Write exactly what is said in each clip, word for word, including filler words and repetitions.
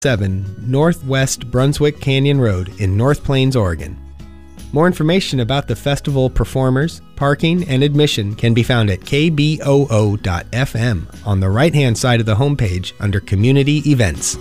seven Northwest Brunswick Canyon Road in North Plains, Oregon. More information about the festival performers, parking, and admission can be found at k b o o dot f m on the right-hand side of the homepage under Community Events.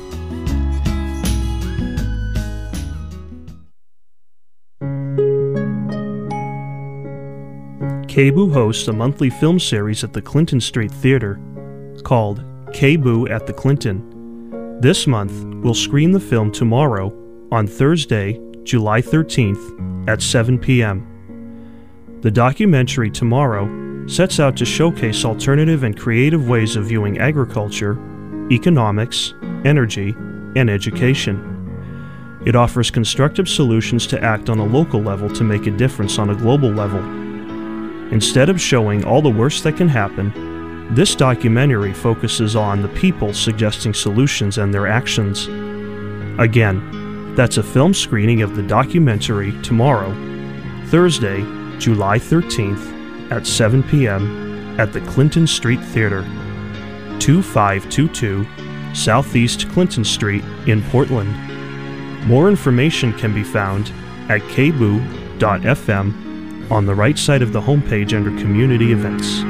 K B O O hosts a monthly film series at the Clinton Street Theater called K B O O at the Clinton. This month, we'll screen the film Tomorrow on Thursday, July thirteenth at seven p.m. The documentary Tomorrow sets out to showcase alternative and creative ways of viewing agriculture, economics, energy, and education. It offers constructive solutions to act on a local level to make a difference on a global level. Instead of showing all the worst that can happen, this documentary focuses on the people suggesting solutions and their actions. Again, that's a film screening of the documentary Tomorrow, Thursday, July thirteenth at seven p.m. at the Clinton Street Theater, two five two two Southeast Clinton Street in Portland. More information can be found at k b o o dot f m on the right side of the homepage under Community Events.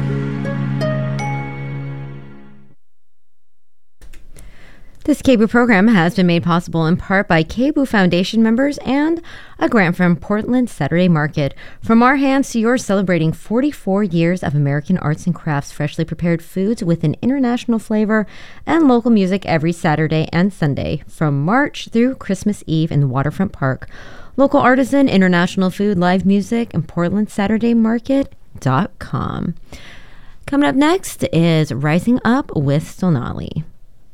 This K B O O program has been made possible in part by K B O O Foundation members and a grant from Portland Saturday Market. From our hands to yours, celebrating forty-four years of American arts and crafts, freshly prepared foods with an international flavor, and local music every Saturday and Sunday from March through Christmas Eve in the Waterfront Park. Local artisan, international food, live music, and Portland Saturday Market dot com. Coming up next is Rising Up with Sonali.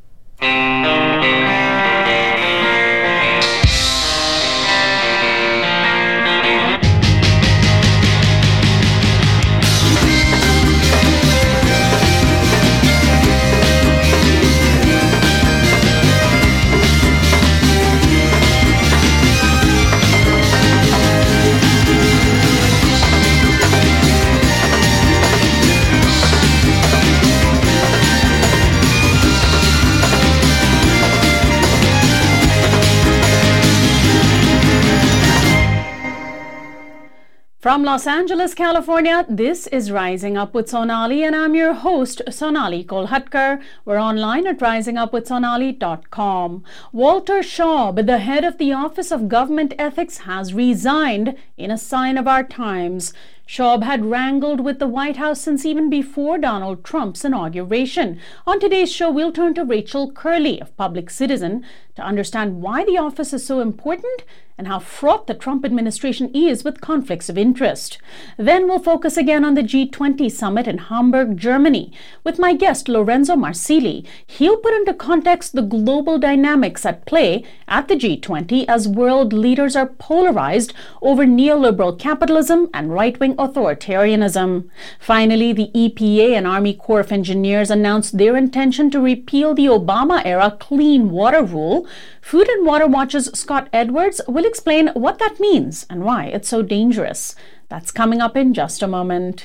From Los Angeles, California, this is Rising Up with Sonali, and I'm your host, Sonali Kolhatkar. We're online at rising up with sonali dot com. Walter Shaub, the head of the Office of Government Ethics, has resigned in a sign of our times. Shaub had wrangled with the White House since even before Donald Trump's inauguration. On today's show, we'll turn to Rachel Curley of Public Citizen to understand why the office is so important and how fraught the Trump administration is with conflicts of interest. Then we'll focus again on the G twenty summit in Hamburg, Germany, with my guest Lorenzo Marsili. He'll put into context the global dynamics at play at the G twenty as world leaders are polarized over neoliberal capitalism and right-wing authoritarianism. Finally, the E P A and Army Corps of Engineers announced their intention to repeal the Obama-era Clean Water Rule. Food and Water Watch's Scott Edwards will explain what that means and why it's so dangerous. That's coming up in just a moment.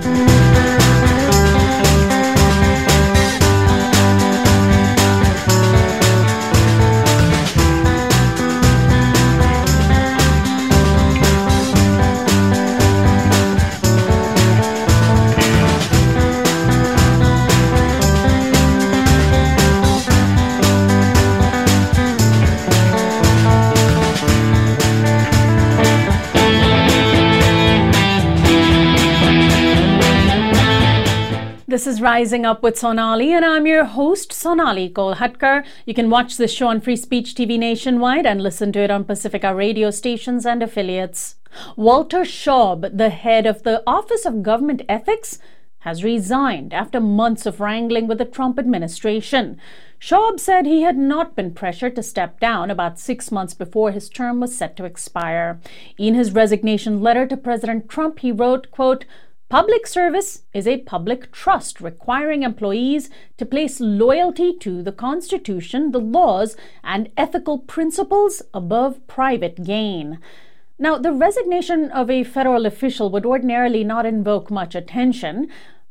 This is Rising Up with Sonali, and I'm your host, Sonali Kolhatkar. You can watch this show on Free Speech T V nationwide and listen to it on Pacifica radio stations and affiliates. Walter Shaub, the head of the Office of Government Ethics, has resigned after months of wrangling with the Trump administration. Shaub said he had not been pressured to step down about six months before his term was set to expire. In his resignation letter to President Trump, he wrote, quote, "Public service is a public trust requiring employees to place loyalty to the Constitution, the laws, and ethical principles above private gain." Now, the resignation of a federal official would ordinarily not invoke much attention,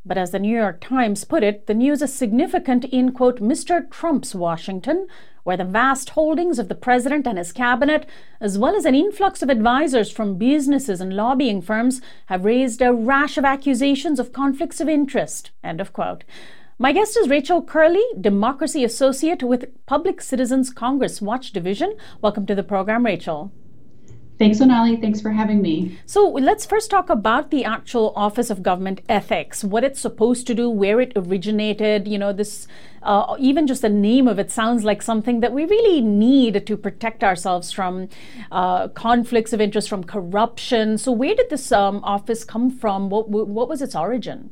But as the New York Times put it, the news is significant in, quote, Mister Trump's Washington, where the vast holdings of the president and his cabinet, as well as an influx of advisors from businesses and lobbying firms, have raised a rash of accusations of conflicts of interest, end of quote. My guest is Rachel Curley, Democracy Associate with Public Citizens Congress Watch Division. Welcome to the program, Rachel. Thanks, Sonali. Thanks for having me. So let's first talk about the actual Office of Government Ethics, what it's supposed to do, where it originated. You know, this, uh, even just the name of it sounds like something that we really need to protect ourselves from uh, conflicts of interest, from corruption. So where did this um, office come from? What, what was its origin?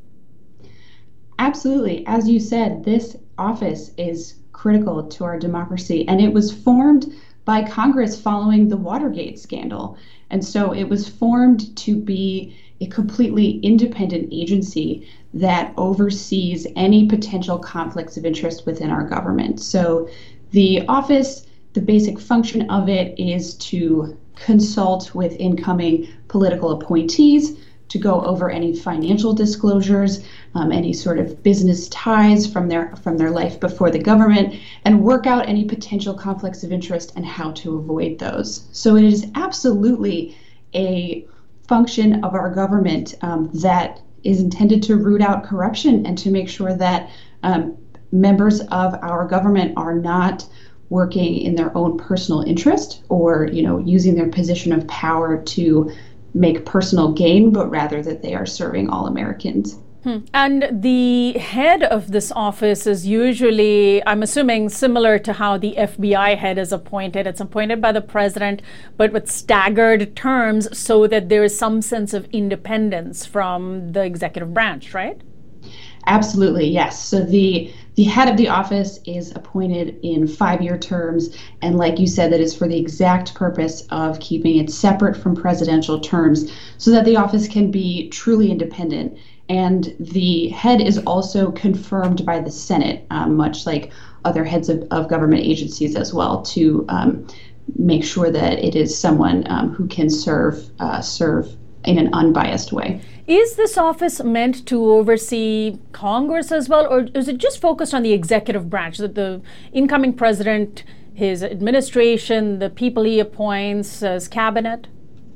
Absolutely. As you said, this office is critical to our democracy, and it was formed by Congress following the Watergate scandal. And so it was formed to be a completely independent agency that oversees any potential conflicts of interest within our government. So the office, the basic function of it is to consult with incoming political appointees, to go over any financial disclosures, um, any sort of business ties from their from their life before the government, and work out any potential conflicts of interest and how to avoid those. So it is absolutely a function of our government um, that is intended to root out corruption and to make sure that um, members of our government are not working in their own personal interest or, you know, using their position of power to make personal gain, but rather that they are serving all Americans. Hmm. And the head of this office is usually, I'm assuming, similar to how the F B I head is appointed. It's appointed by the president, but with staggered terms so that there is some sense of independence from the executive branch, right? Absolutely, yes. So the the head of the office is appointed in five-year terms, and like you said, that is for the exact purpose of keeping it separate from presidential terms so that the office can be truly independent. And the head is also confirmed by the Senate, um, much like other heads of, of government agencies as well, to um, make sure that it is someone um, who can serve uh, serve in an unbiased way. Is this office meant to oversee Congress as well, or is it just focused on the executive branch, that the incoming president, his administration, the people he appoints, his cabinet?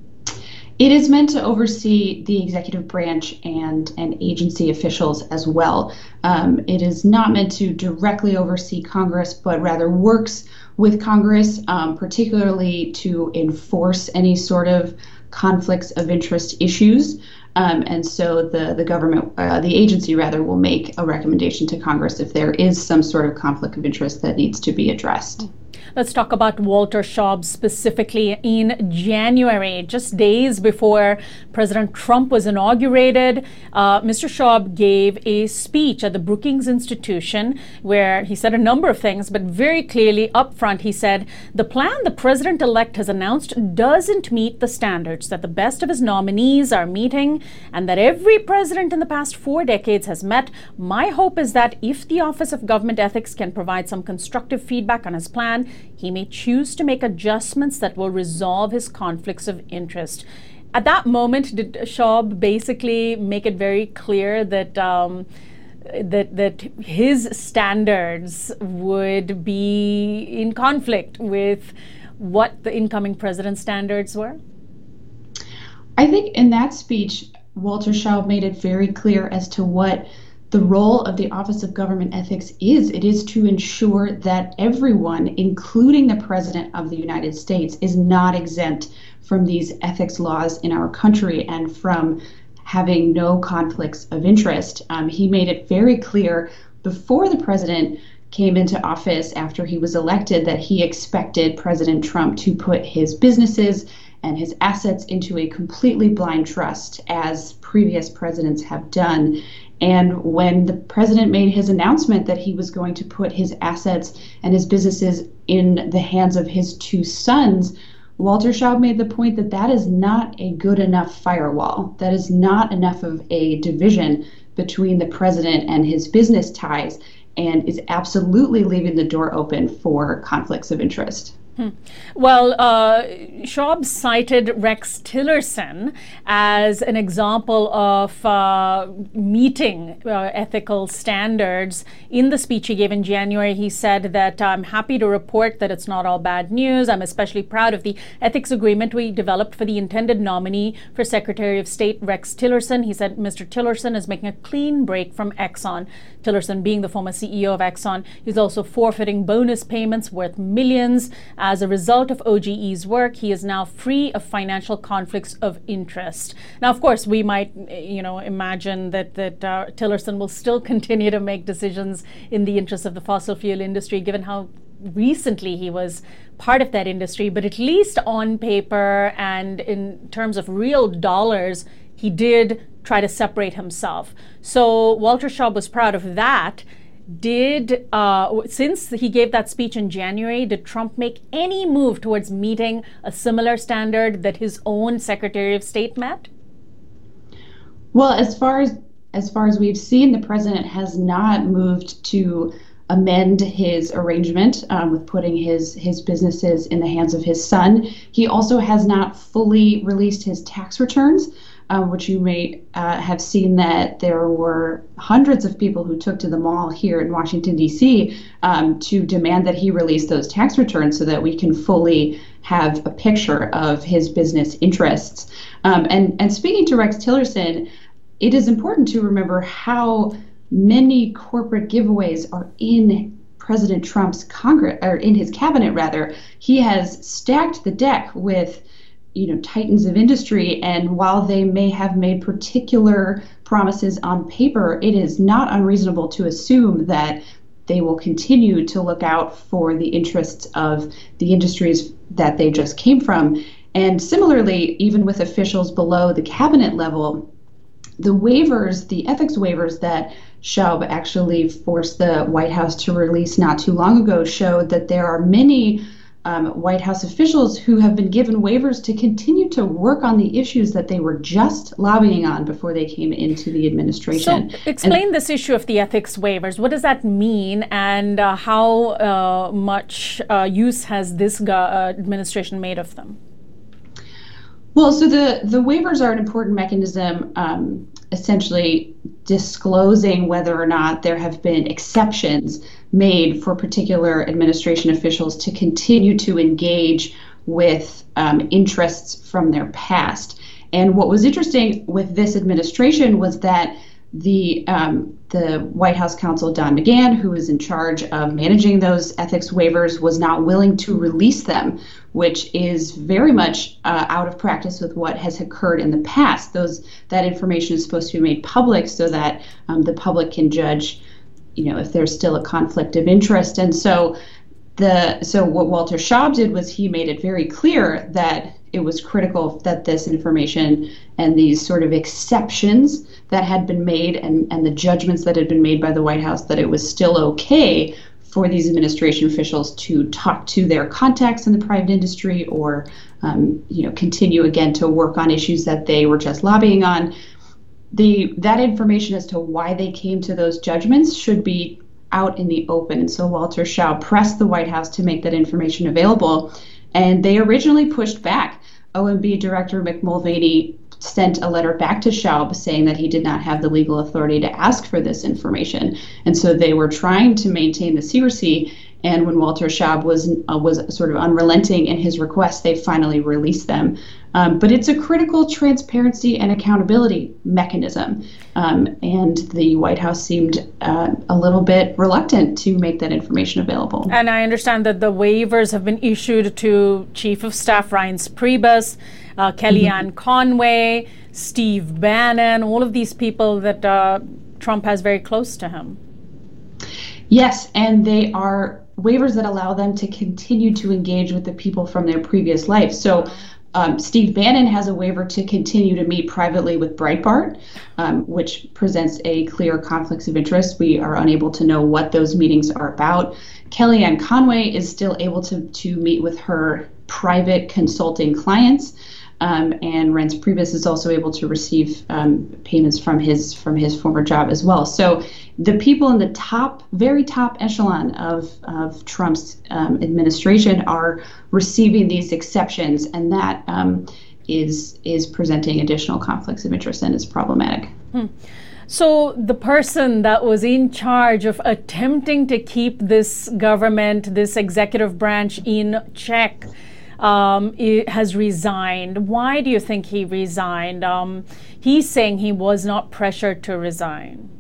It is meant to oversee the executive branch and, and agency officials as well. Um, it is not meant to directly oversee Congress, but rather works with Congress, um, particularly to enforce any sort of conflicts of interest issues. Um, and so the, the government, uh, the agency rather, will make a recommendation to Congress if there is some sort of conflict of interest that needs to be addressed. Let's talk about Walter Shaub specifically. In January, just days before President Trump was inaugurated, uh, Mister Shaub gave a speech at the Brookings Institution where he said a number of things, but very clearly up front he said, the plan the president-elect has announced doesn't meet the standards that the best of his nominees are meeting and that every president in the past four decades has met. My hope is that if the Office of Government Ethics can provide some constructive feedback on his plan, he may choose to make adjustments that will resolve his conflicts of interest. At that moment, did Shaub basically make it very clear that um, that that his standards would be in conflict with what the incoming president's standards were? I think in that speech, Walter Shaub made it very clear as to what the role of the Office of Government Ethics is. It is to ensure that everyone, including the President of the United States, is not exempt from these ethics laws in our country and from having no conflicts of interest. Um, he made it very clear before the president came into office, after he was elected, that he expected President Trump to put his businesses and his assets into a completely blind trust, as previous presidents have done. And when the president made his announcement that he was going to put his assets and his businesses in the hands of his two sons, Walter Shaub made the point that that is not a good enough firewall. That is not enough of a division between the president and his business ties, and is absolutely leaving the door open for conflicts of interest. Hmm. Well, uh, Schaub cited Rex Tillerson as an example of uh, meeting uh, ethical standards. In the speech he gave in January, he said that I'm happy to report that it's not all bad news. I'm especially proud of the ethics agreement we developed for the intended nominee for Secretary of State, Rex Tillerson. He said Mister Tillerson is making a clean break from Exxon. Tillerson being the former C E O of Exxon, he's also forfeiting bonus payments worth millions. As a result of O G E's work, he is now free of financial conflicts of interest. Now, of course, we might, you know, imagine that that uh, Tillerson will still continue to make decisions in the interest of the fossil fuel industry, given how recently he was part of that industry. But at least on paper and in terms of real dollars, he did try to separate himself. So Walter Schaub was proud of that. Did, uh, since he gave that speech in January, did Trump make any move towards meeting a similar standard that his own Secretary of State met? Well, as far as as far as we've seen, the president has not moved to amend his arrangement um, with putting his his businesses in the hands of his son. He also has not fully released his tax returns. Um, which you may uh, have seen that there were hundreds of people who took to the mall here in Washington, D C um, to demand that he release those tax returns so that we can fully have a picture of his business interests. Um, and, and speaking to Rex Tillerson, it is important to remember how many corporate giveaways are in President Trump's Congress, or in his cabinet rather. He has stacked the deck with you know, titans of industry. And while they may have made particular promises on paper, it is not unreasonable to assume that they will continue to look out for the interests of the industries that they just came from. And similarly, even with officials below the cabinet level, the waivers, the ethics waivers that Schaub actually forced the White House to release not too long ago showed that there are many Um, White House officials who have been given waivers to continue to work on the issues that they were just lobbying on before they came into the administration. So explain and, this issue of the ethics waivers. What does that mean, and uh, how uh, much uh, use has this uh, administration made of them? Well, so the, the waivers are an important mechanism, um, essentially disclosing whether or not there have been exceptions made for particular administration officials to continue to engage with um, interests from their past. And what was interesting with this administration was that the um, the White House counsel, Don McGahn, who was in charge of managing those ethics waivers, was not willing to release them, which is very much uh, out of practice with what has occurred in the past. Those that information is supposed to be made public so that um, the public can judge, you know, if there's still a conflict of interest. And so the so what Walter Schaub did was he made it very clear that it was critical that this information and these sort of exceptions that had been made and, and the judgments that had been made by the White House, that it was still okay for these administration officials to talk to their contacts in the private industry or, um, you know, continue again to work on issues that they were just lobbying on. The that information as to why they came to those judgments should be out in the open. And so Walter Schaub pressed the White House to make that information available. And they originally pushed back. O M B Director Mick Mulvaney sent a letter back to Schaub saying that he did not have the legal authority to ask for this information. And so they were trying to maintain the secrecy. And when Walter Schaub was uh, was sort of unrelenting in his request, they finally released them. Um, but it's a critical transparency and accountability mechanism. Um, and the White House seemed uh, a little bit reluctant to make that information available. And I understand that the waivers have been issued to Chief of Staff Reince Priebus, uh, Kellyanne mm-hmm. Conway, Steve Bannon, all of these people that uh, Trump has very close to him. Yes, and they are waivers that allow them to continue to engage with the people from their previous life. So um, Steve Bannon has a waiver to continue to meet privately with Breitbart, um, which presents a clear conflicts of interest. We are unable to know what those meetings are about. Kellyanne Conway is still able to, to meet with her private consulting clients. Um, and Reince Priebus is also able to receive um, payments from his from his former job as well. So the people in the top, very top echelon of, of Trump's um, administration are receiving these exceptions, and that um, is is presenting additional conflicts of interest and is problematic. Hmm. So the person that was in charge of attempting to keep this government, this executive branch in check, um, has resigned. Why do you think he resigned? Um, he's saying he was not pressured to resign.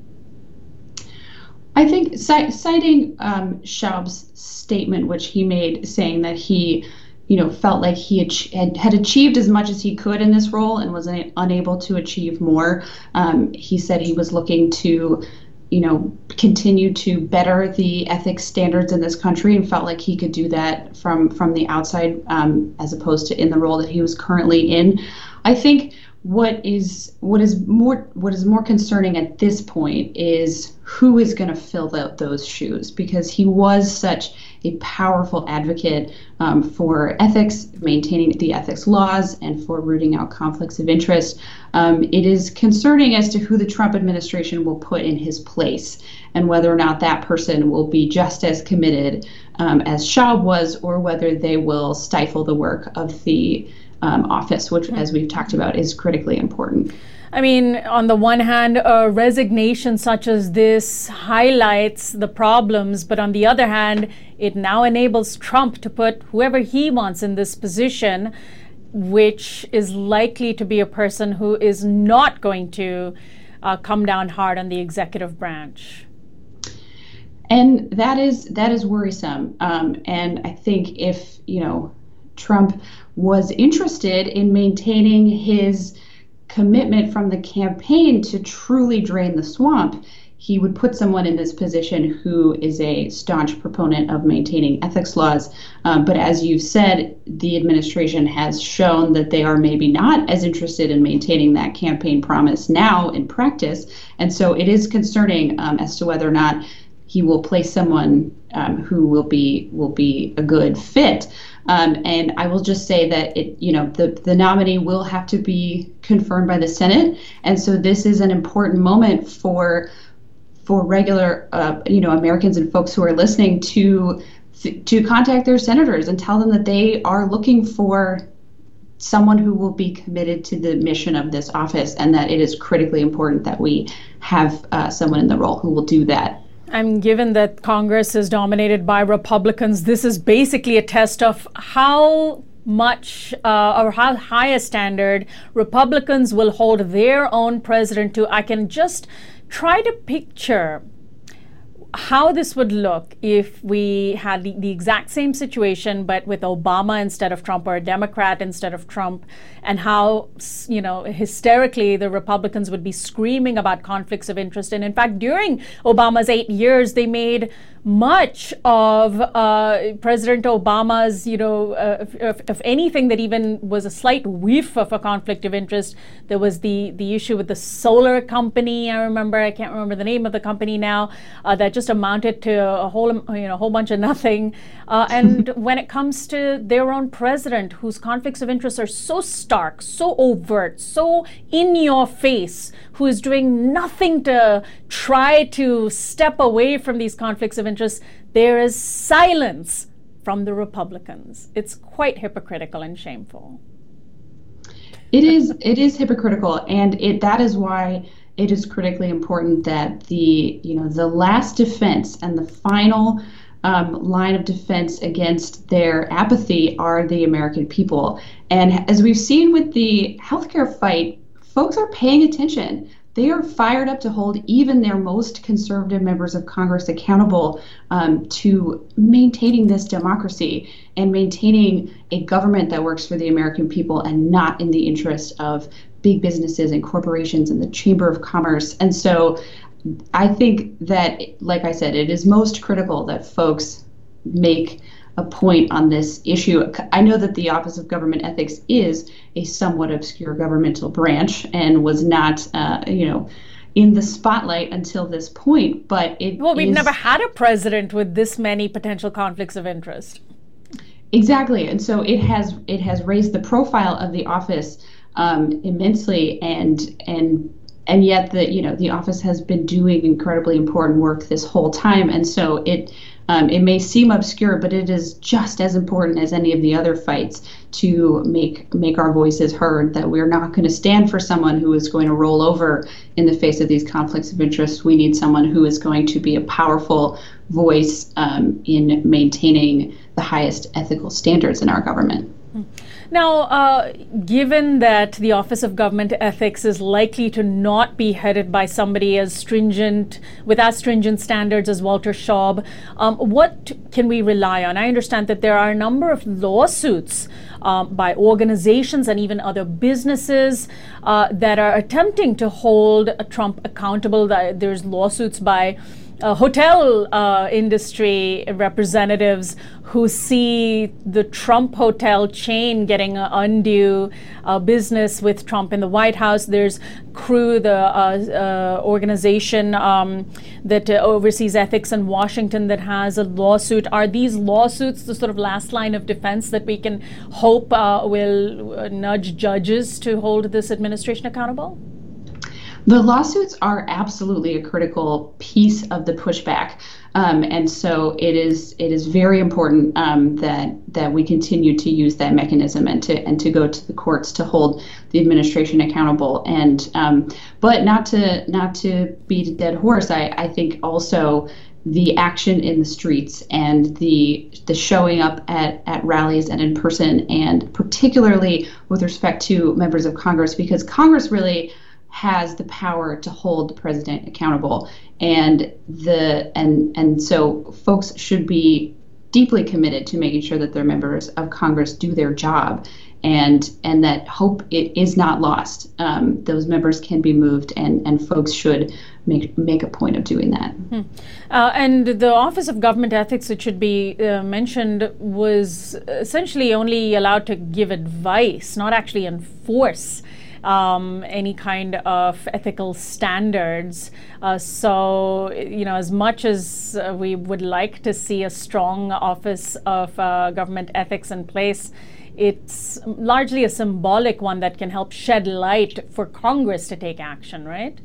I think c- citing um, Schaub's statement, which he made, saying that he you know, felt like he had, had achieved as much as he could in this role and was una- unable to achieve more. Um, he said he was looking to, you know, continue to better the ethics standards in this country and felt like he could do that from, from the outside um, as opposed to in the role that he was currently in. I think what is what is more what is more concerning at this point is who is going to fill the, those shoes, because he was such a powerful advocate um, for ethics, maintaining the ethics laws, and for rooting out conflicts of interest. Um, it is concerning as to who the Trump administration will put in his place and whether or not that person will be just as committed um, as Schaub was, or whether they will stifle the work of the um, office, which, as we've talked about, is critically important. I mean, on the one hand, a resignation such as this highlights the problems, but on the other hand, it now enables Trump to put whoever he wants in this position, which is likely to be a person who is not going to uh, come down hard on the executive branch. And that is that is worrisome. Um, and I think if, you know, Trump was interested in maintaining his commitment from the campaign to truly drain the swamp, he would put someone in this position who is a staunch proponent of maintaining ethics laws. Um, but as you've said, the administration has shown that they are maybe not as interested in maintaining that campaign promise now in practice. And so it is concerning um, as to whether or not he will place someone um, who will be will be a good fit. Um, and I will just say that it, you know, the, the nominee will have to be confirmed by the Senate. And so this is an important moment for for regular, uh, you know, Americans and folks who are listening to to contact their senators and tell them that they are looking for someone who will be committed to the mission of this office, and that it is critically important that we have uh, someone in the role who will do that. And given that Congress is dominated by Republicans, this is basically a test of how much uh, or how high a standard Republicans will hold their own president to. I can just try to picture how this would look if we had the, the exact same situation, but with Obama instead of Trump, or a Democrat instead of Trump, and how, you know, hysterically the Republicans would be screaming about conflicts of interest. And in fact, during Obama's eight years, they made much of uh, President Obama's, you know, uh, if, if anything that even was a slight whiff of a conflict of interest. There was the the issue with the solar company. I remember, I can't remember the name of the company now, uh, that just amounted to a whole, you know, whole bunch of nothing. Uh, and when it comes to their own president, whose conflicts of interest are so stark, so overt, so in your face, who is doing nothing to try to step away from these conflicts of interest, there is silence from the Republicans. It's quite hypocritical and shameful. It is. It is hypocritical, and it that is why it is critically important that the you know the last defense and the final um, line of defense against their apathy are the American people. And as we've seen with the healthcare fight, folks are paying attention. They are fired up to hold even their most conservative members of Congress accountable um, to maintaining this democracy and maintaining a government that works for the American people and not in the interest of big businesses and corporations and the Chamber of Commerce. And so I think that, like I said, it is most critical that folks make a point on this issue. I know that the Office of Government Ethics is a somewhat obscure governmental branch and was not, uh, you know, in the spotlight until this point, but it Well, we've is, never had a president with this many potential conflicts of interest. Exactly. And so it has it has raised the profile of the office um, immensely, and and and yet the you know the office has been doing incredibly important work this whole time. And so it um, it may seem obscure, but it is just as important as any of the other fights to make make our voices heard, that we're not going to stand for someone who is going to roll over in the face of these conflicts of interest. We need someone who is going to be a powerful voice um, in maintaining the highest ethical standards in our government. Now, uh, given that the Office of Government Ethics is likely to not be headed by somebody as stringent, with as stringent standards as Walter Shaub, um, what can we rely on? I understand that there are a number of lawsuits um, by organizations and even other businesses uh, that are attempting to hold Trump accountable. There's lawsuits by Uh, hotel uh, industry representatives who see the Trump hotel chain getting uh, undue uh, business with Trump in the White House. There's Crew, the uh, uh, organization um, that uh, oversees ethics in Washington, that has a lawsuit. Are these lawsuits the sort of last line of defense that we can hope uh, will uh, nudge judges to hold this administration accountable? The lawsuits are absolutely a critical piece of the pushback, um, and so it is it is very important um, that that we continue to use that mechanism and to and to go to the courts to hold the administration accountable. And um, but not to not to beat a dead horse, I, I think also the action in the streets and the the showing up at, at rallies and in person, and particularly with respect to members of Congress, because Congress really has the power to hold the president accountable, and the and and so folks should be deeply committed to making sure that their members of Congress do their job, and and that hope it is not lost. Um, those members can be moved, and and folks should make make a point of doing that. Hmm. Uh, and the Office of Government Ethics, it should be uh, mentioned, was essentially only allowed to give advice, not actually enforce Um, any kind of ethical standards. Uh, so, you know, as much as uh, we would like to see a strong Office of uh, Government Ethics in place, it's largely a symbolic one that can help shed light for Congress to take action, right?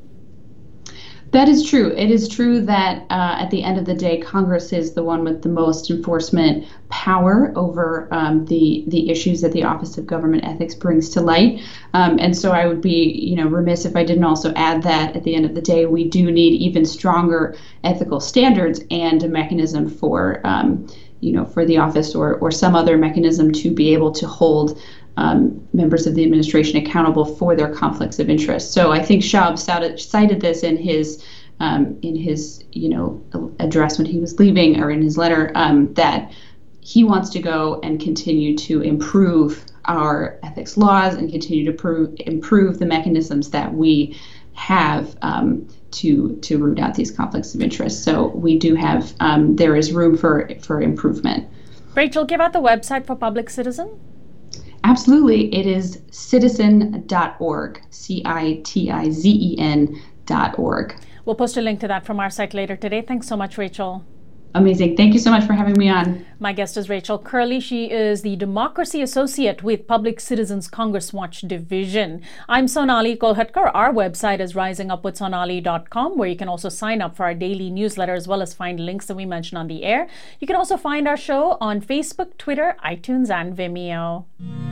That is true. It is true that uh, at the end of the day, Congress is the one with the most enforcement power over um, the the issues that the Office of Government Ethics brings to light. Um, and so I would be, you know, remiss if I didn't also add that at the end of the day, we do need even stronger ethical standards and a mechanism for, um, you know, for the office or or some other mechanism to be able to hold Um, members of the administration accountable for their conflicts of interest. So I think Shaub cited, cited this in his um, in his you know address when he was leaving, or in his letter, um, that he wants to go and continue to improve our ethics laws and continue to prove, improve the mechanisms that we have um, to to root out these conflicts of interest. So we do have um, there is room for for improvement. Rachel, give out the website for Public Citizen. Absolutely. It is citizen dot org, C I T I Z E N dot org. We'll post a link to that from our site later today. Thanks so much, Rachel. Amazing. Thank you so much for having me on. My guest is Rachel Curley. She is the Democracy Associate with Public Citizen's Congress Watch Division. I'm Sonali Kolhatkar. Our website is rising up with sonali dot com, where you can also sign up for our daily newsletter, as well as find links that we mention on the air. You can also find our show on Facebook, Twitter, iTunes, and Vimeo.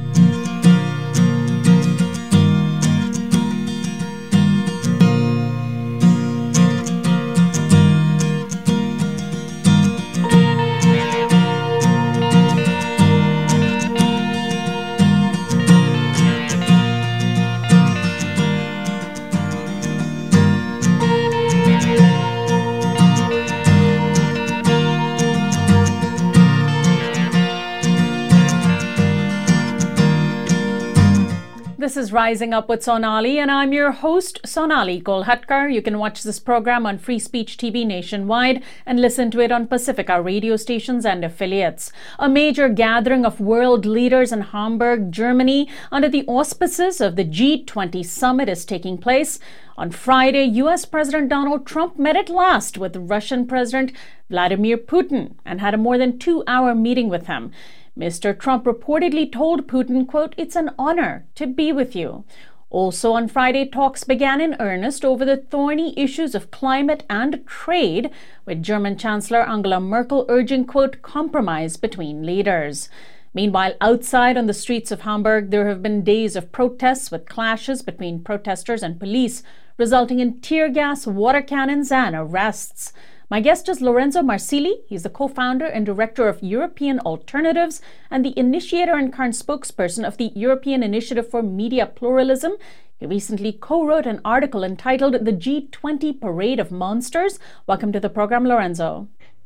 This is Rising Up with Sonali, and I'm your host, Sonali Kolhatkar. You can watch this program on Free Speech T V nationwide and listen to it on Pacifica radio stations and affiliates. A major gathering of world leaders in Hamburg, Germany, under the auspices of the G twenty summit is taking place. On Friday, U S President Donald Trump met at last with Russian President Vladimir Putin and had a more than two-hour meeting with him. Mister Trump reportedly told Putin, quote, "It's an honor to be with you." Also on Friday, talks began in earnest over the thorny issues of climate and trade, with German Chancellor Angela Merkel urging, quote, "compromise between leaders." Meanwhile, outside on the streets of Hamburg, there have been days of protests with clashes between protesters and police, resulting in tear gas, water cannons, and arrests. My guest is Lorenzo Marsili. He's the co-founder and director of European Alternatives and the initiator and current spokesperson of the European Initiative for Media Pluralism. He recently co-wrote an article entitled The G twenty Parade of Monsters. Welcome to the program, Lorenzo.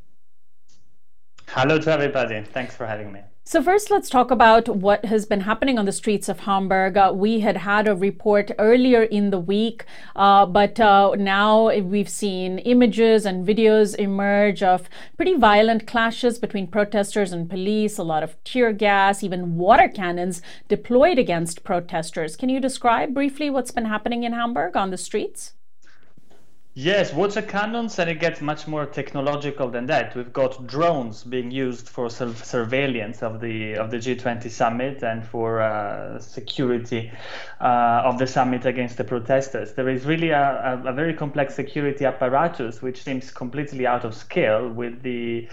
Hello to everybody. Thanks for having me. So first, let's talk about what has been happening on the streets of Hamburg. Uh, we had had a report earlier in the week, uh, but uh, now we've seen images and videos emerge of pretty violent clashes between protesters and police, a lot of tear gas, even water cannons deployed against protesters. Can you describe briefly what's been happening in Hamburg on the streets? Yes, water cannons, and it gets much more technological than that. We've got drones being used for surveillance of the of the G twenty summit and for uh, security uh, of the summit against the protesters. There is really a, a, a very complex security apparatus which seems completely out of scale with the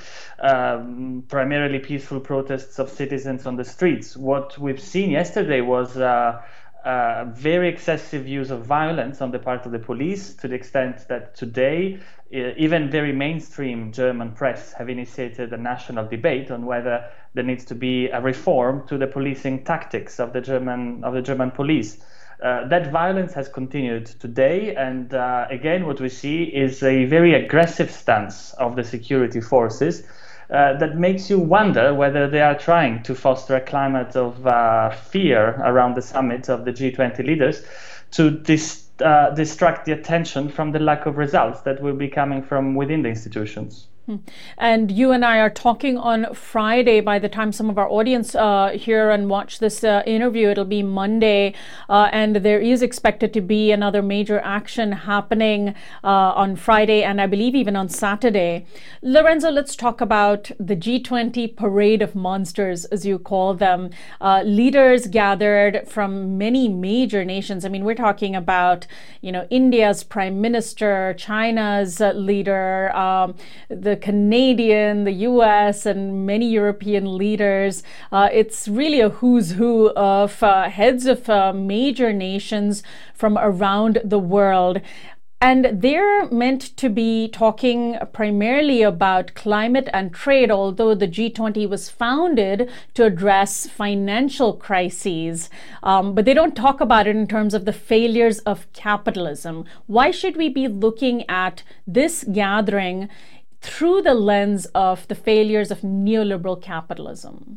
um, primarily peaceful protests of citizens on the streets. What we've seen yesterday was uh, Uh, very excessive use of violence on the part of the police, to the extent that today uh, even very mainstream German press have initiated a national debate on whether there needs to be a reform to the policing tactics of the German of the German police. Uh, that violence has continued today, and uh, again what we see is a very aggressive stance of the security forces Uh, that makes you wonder whether they are trying to foster a climate of uh, fear around the summit of the G twenty leaders to dis- uh, distract the attention from the lack of results that will be coming from within the institutions. And you and I are talking on Friday. By the time some of our audience uh, hear and watch this uh, interview, it'll be Monday. Uh, and there is expected to be another major action happening uh, on Friday and I believe even on Saturday. Lorenzo, let's talk about the G twenty Parade of Monsters, as you call them. Uh, leaders gathered from many major nations. I mean, we're talking about, you know, India's prime minister, China's uh, leader, um, the The Canadian, the U S, and many European leaders. Uh, it's really a who's who of uh, heads of uh, major nations from around the world. And they're meant to be talking primarily about climate and trade, although the G twenty was founded to address financial crises. Um, but they don't talk about it in terms of the failures of capitalism. Why should we be looking at this gathering through the lens of the failures of neoliberal capitalism?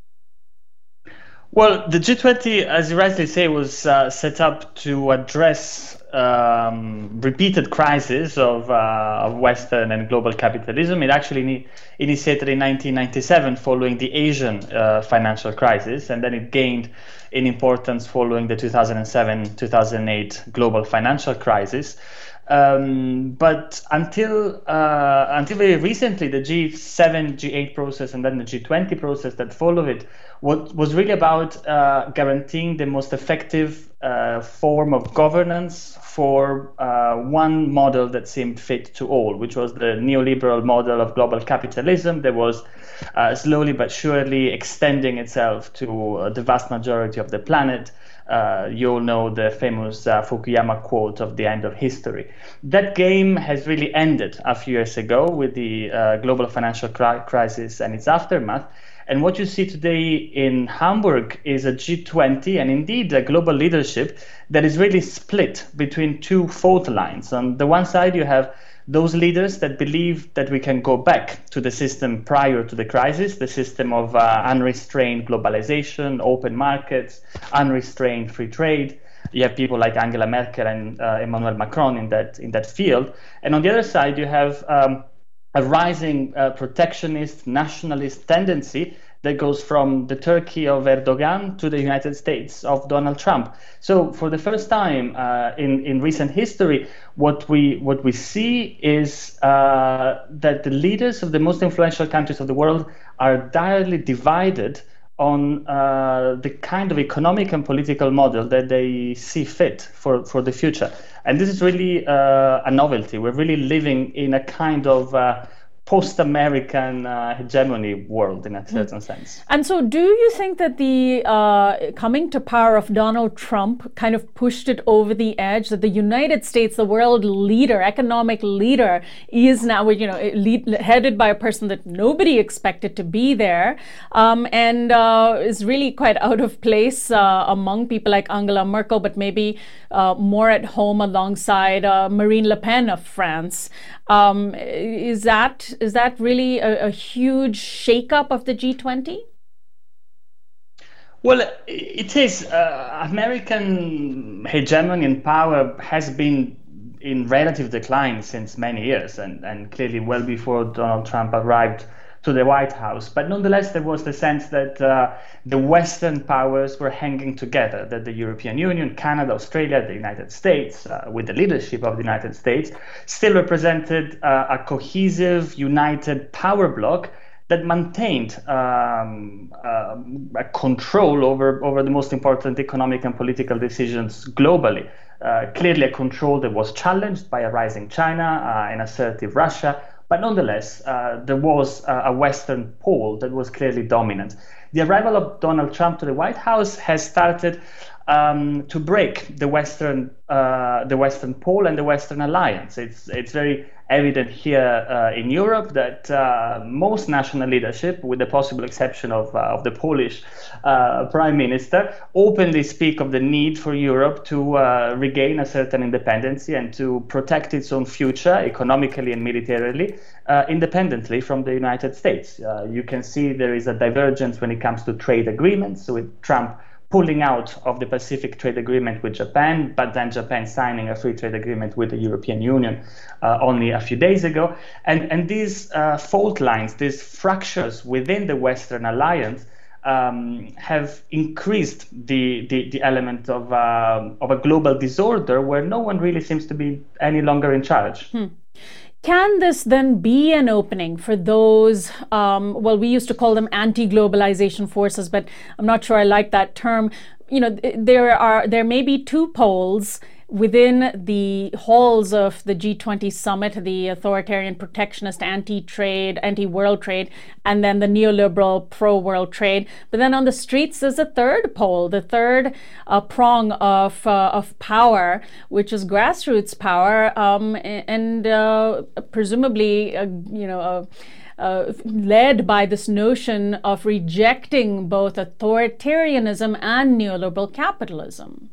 Well, the G twenty, as you rightly say, was uh, set up to address um, repeated crises of, uh, of Western and global capitalism. It actually ni- initiated in nineteen ninety-seven following the Asian uh, financial crisis, and then it gained in importance following the two thousand seven two thousand eight global financial crisis. Um, but until uh, until very recently, the G seven, G eight process, and then the G twenty process that followed it, what was really about uh, guaranteeing the most effective uh, form of governance for uh, one model that seemed fit to all, which was the neoliberal model of global capitalism that was uh, slowly but surely extending itself to uh, the vast majority of the planet. Uh, you all know the famous uh, Fukuyama quote of the end of history. That game has really ended a few years ago with the uh, global financial cri- crisis and its aftermath. And what you see today in Hamburg is a G twenty and indeed a global leadership that is really split between two fault lines. On the one side, you have those leaders that believe that we can go back to the system prior to the crisis, the system of uh, unrestrained globalization, open markets, unrestrained free trade. You have people like Angela Merkel and uh, Emmanuel Macron in that in that field. And on the other side, you have um, a rising uh, protectionist, nationalist tendency that goes from the Turkey of Erdogan to the United States of Donald Trump. So for the first time uh, in, in recent history, what we what we see is uh, that the leaders of the most influential countries of the world are direly divided on uh, the kind of economic and political model that they see fit for, for the future. And this is really uh, a novelty. We're really living in a kind of uh, post-American uh, hegemony world in a certain mm. sense. And so do you think that the uh, coming to power of Donald Trump kind of pushed it over the edge, that the United States, the world leader, economic leader, is now, you know, lead, headed by a person that nobody expected to be there, um, and uh, is really quite out of place uh, among people like Angela Merkel, but maybe uh, more at home alongside uh, Marine Le Pen of France. Um, is that is that really a, a huge shakeup of the G twenty? Well, it is. Uh, American hegemony and power has been in relative decline since many years, and, and clearly well before Donald Trump arrived to the White House. But nonetheless, there was the sense that uh, the Western powers were hanging together, that the European Union, Canada, Australia, the United States, uh, with the leadership of the United States, still represented uh, a cohesive, united power bloc that maintained um, uh, a control over, over the most important economic and political decisions globally. Uh, clearly a control that was challenged by a rising China, uh, an assertive Russia, but nonetheless, uh, there was uh, a Western pole that was clearly dominant. The arrival of Donald Trump to the White House has started um, to break the Western, uh, the Western pole and the Western alliance. It's it's very evident here uh, in Europe that uh, most national leadership, with the possible exception of uh, of the Polish uh, Prime Minister, openly speak of the need for Europe to uh, regain a certain independence and to protect its own future economically and militarily, uh, independently from the United States. Uh, you can see there is a divergence when it comes to trade agreements, with Trump pulling out of the Pacific Trade Agreement with Japan, but then Japan signing a free trade agreement with the European Union uh, only a few days ago. And, and these uh, fault lines, these fractures within the Western alliance um, have increased the, the, the element of, uh, of a global disorder where no one really seems to be any longer in charge. Hmm. Can this then be an opening for those, um, well, we used to call them anti-globalization forces, but I'm not sure I like that term. You know, there are there may be two poles within the halls of the G twenty summit, the authoritarian, protectionist, anti-trade, anti-world trade, and then the neoliberal pro-world trade. But then on the streets, there's a third pole, the third uh, prong of uh, of power, which is grassroots power, um, and uh, presumably, uh, you know, uh, Uh, led by this notion of rejecting both authoritarianism and neoliberal capitalism.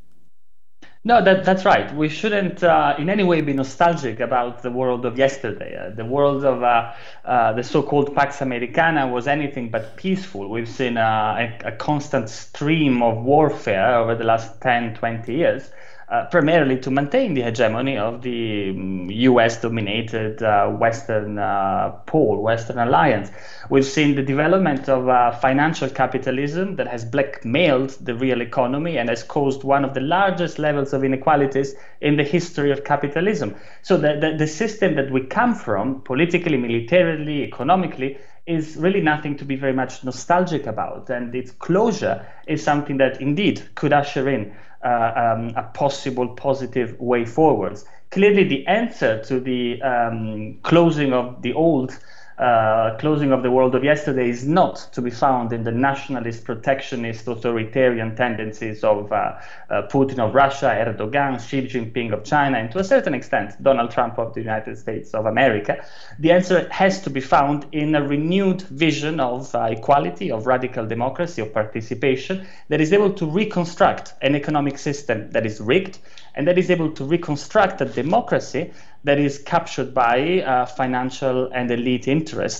No, that, that's right. We shouldn't uh, in any way be nostalgic about the world of yesterday. Uh, the world of uh, uh, the so-called Pax Americana was anything but peaceful. We've seen uh, a, a constant stream of warfare over the last ten, twenty years. Uh, primarily to maintain the hegemony of the um, U S-dominated uh, Western uh, pole, Western alliance. We've seen the development of uh, financial capitalism that has blackmailed the real economy and has caused one of the largest levels of inequalities in the history of capitalism. So the, the, the system that we come from, politically, militarily, economically, is really nothing to be very much nostalgic about. And its closure is something that indeed could usher in Uh, um, a possible positive way forwards. Clearly, the answer to the um, closing of the old, uh, closing of the world of yesterday is not to be found in the nationalist, protectionist, authoritarian tendencies of uh, uh, Putin of Russia, Erdogan, Xi Jinping of China, and to a certain extent, Donald Trump of the United States of America. The answer has to be found in a renewed vision of uh, equality, of radical democracy, of participation, that is able to reconstruct an economic system that is rigged, and that is able to reconstruct a democracy that is captured by uh, financial and elite interests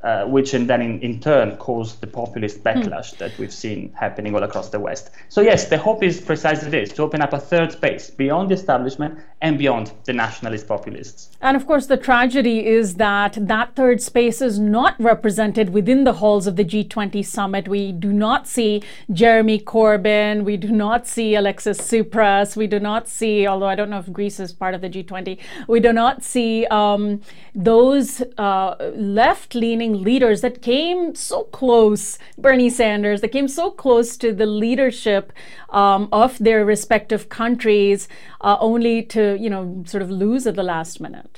uh, which in, then in, in turn caused the populist backlash mm. that we've seen happening all across the West. So yes, the hope is precisely this, to open up a third space beyond the establishment and beyond the nationalist populists. And of course, the tragedy is that that third space is not represented within the halls of the G twenty summit. We do not see Jeremy Corbyn, we do not see Alexis Tsipras, we do not see, although I don't know if Greece is part of the G twenty, we do not see um, those uh, left-leaning leaders that came so close, Bernie Sanders, that came so close to the leadership um, of their respective countries, uh, only to, you know, sort of lose at the last minute.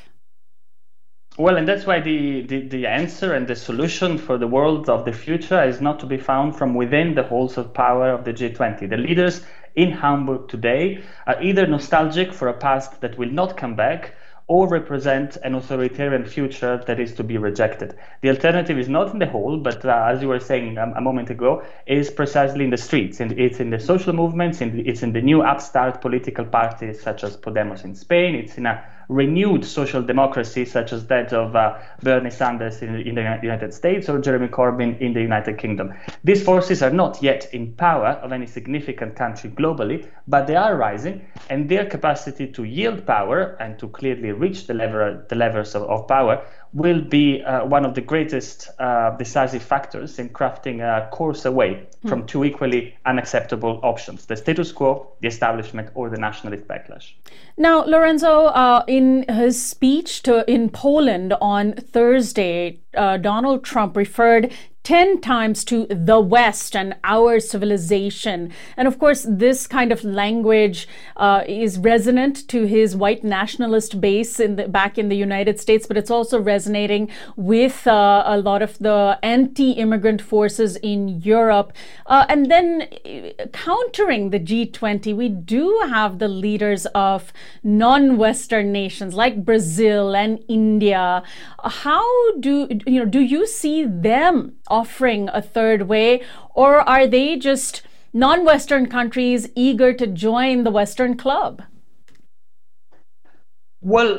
Well, and that's why the, the, the answer and the solution for the world of the future is not to be found from within the halls of power of the G twenty. The leaders in Hamburg today are either nostalgic for a past that will not come back, or represent an authoritarian future that is to be rejected. The alternative is not in the hall, but uh, as you were saying um, a moment ago, is precisely in the streets. And it's in the social movements, in the, it's in the new upstart political parties such as Podemos in Spain, it's in a renewed social democracy such as that of uh, Bernie Sanders in, in the United States or Jeremy Corbyn in the United Kingdom. These forces are not yet in power of any significant country globally, but they are rising, and their capacity to yield power and to clearly reach the, lever, the levers of, of power will be uh, one of the greatest uh, decisive factors in crafting a course away mm. from two equally unacceptable options, the status quo, the establishment, or the nationalist backlash. Now, Lorenzo, uh, in his speech to, in Poland on Thursday, uh, Donald Trump referred ten times to the West and our civilization. And of course, this kind of language uh, is resonant to his white nationalist base in the, back in the United States, but it's also resonating with uh, a lot of the anti-immigrant forces in Europe. Uh, and then countering the G twenty, we do have the leaders of non-Western nations like Brazil and India. How do, you know, do you see them offering a third way, or are they just non-Western countries eager to join the Western club? Well,